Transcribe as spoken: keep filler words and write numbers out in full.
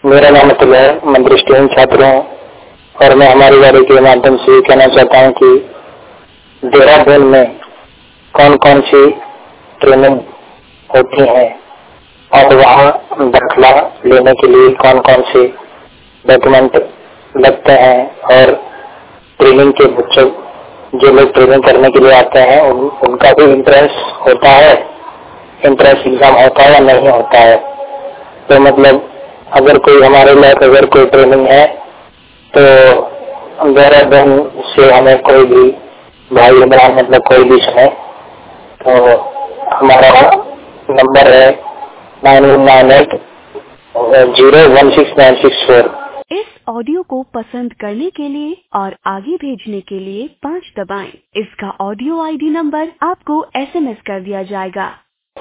मेरा नाम अतुल है, मैं दृष्टिहीन छात्र हूँ और मैं हमारी गाड़ी के माध्यम से ये कहना चाहता हूँ कि देहरादून में कौन कौन सी ट्रेनिंग होती है और वहाँ दाखिला लेने के लिए कौन कौन से डॉक्यूमेंट लगते हैं और ट्रेनिंग के बच्चों जो लोग ट्रेनिंग करने के लिए आते हैं उन, उनका भी इंट्रेंस होता है, इंट्रेंस एग्जाम होता है या नहीं होता है। तो मतलब अगर कोई हमारे लायक अगर कोई ट्रेनिंग है तो देहरादून से हमें कोई भी भाई इमरान मतलब कोई भी सुने तो हमारा नंबर है nine one nine eight zero one six nine six four. इस ऑडियो को पसंद करने के लिए और आगे भेजने के लिए पाँच दबाएं। इसका ऑडियो आईडी नंबर आपको एसएमएस कर दिया जाएगा।